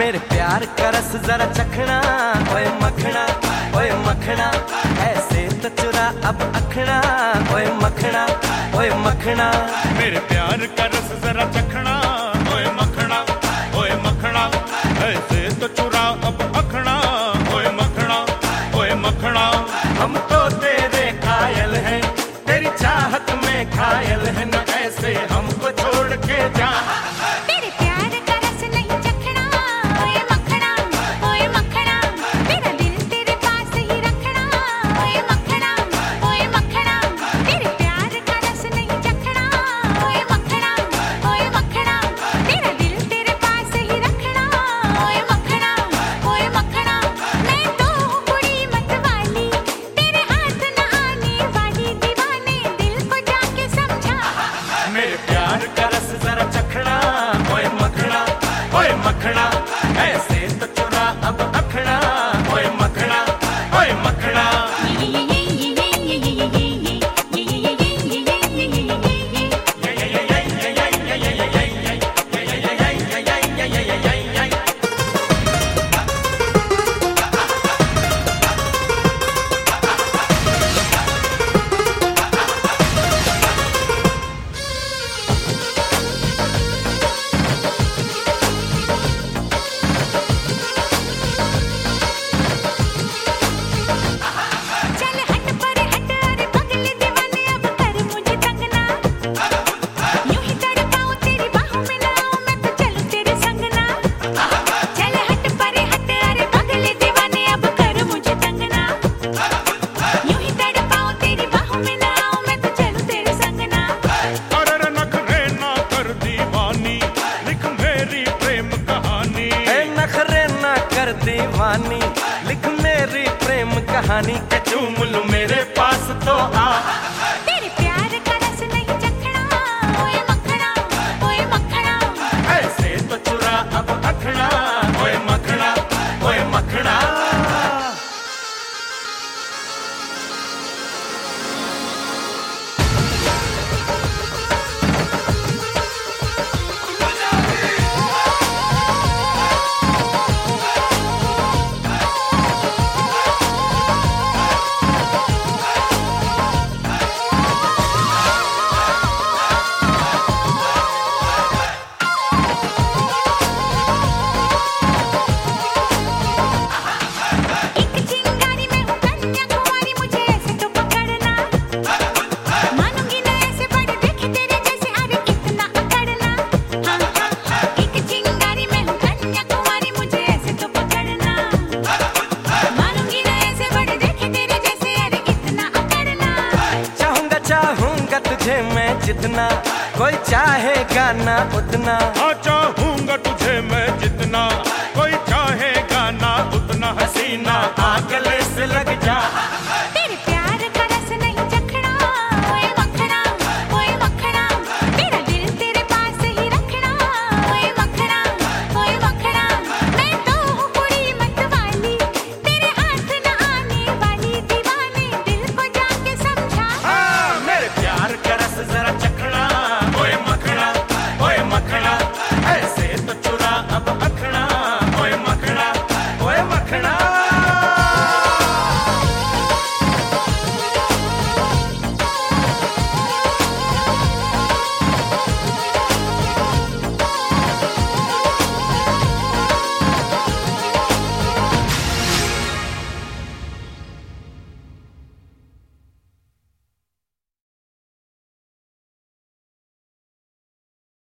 मेरे प्यार का रस जरा चखना, ओए मखना, ओए मखना, ऐसे तो चुरा अब अखना, ओए मखना, ओए मखना। मेरे प्यार का रस जरा चखना, ओए मखना, ओए मखना, ऐसे तो चुरा अब अखना, ओए मखना, ओए मखना। हम तो तेरे कायल हैं, तेरी चाहत में घायल है, न ऐसे हमको छोड़ के जा। तेरे प्यार का रस नहीं चखना, ओए मखना, ओए मखना, मेरा दिल तेरे पास ही रखना, ओए मखना, ओए मखना। तेरे प्यार का रस नहीं चखना, ओए मखना, ओए मखना, मेरा दिल तेरे पास ही रखना, ओए मखना, ओए मखना। मैं तो हूँ कुड़ी मतवाली, तेरे हाथ न आने वाली, दीवाने दिल को जाके समझा। मेरे प्यार का रस जरा चखना, ओए मखना, ओए मखना, ऐसे तो चुरा अब अखना, ओए मखना, ओए मखना। चल हट पर हट, अरे पगले दीवाने अब कर मुझे तंग ना। यूं ही तड़पाऊं तेरी बाहों में ना आऊं मैं तो चलूं तेरे संग ना। चल हट पर हट, अरे पगले दीवाने अब कर मुझे तंग ना। यूं ही तड़पाऊं तेरी बाहों में ना आऊं मैं तो चलूं तेरे संग ना। अरे नखरे ना कर दीवानी, लिख मेरी प्रेम कहानी। ए नखरे ना कर दीवानी, लिख मेरी प्रेम कहानी, के चूम लूं मेरे पास तो आ। तेरे प्यार का रस नहीं चखना, ओए मखना, ओए मखना। ऐसे तो चुरा अब अखना, ओए मखना, ओए मखना। एक चिंगारी में हूँ कन्याकुमारी, मुझे ऐसे तो पकड़ना। मानूंगी ना ऐसे बड़े देखे तेरे जैसे, अरे कितना अकड़ना। हाँ हाँ हाँ, एक चिंगारी में हूँ कन्याकुमारी, मुझे ऐसे तो पकड़ना। मानूंगी ना ऐसे बड़े देखे तेरे जैसे, अरे कितना अकड़ना। चाहूंगा चाहूंगा तुझे मैं जितना, कोई चाहेगा ना उतना। हाँ चाहूंगा तुझे मैं जितना, कोई चाहेगा ना उतना। हसीना आ गले से लग जा।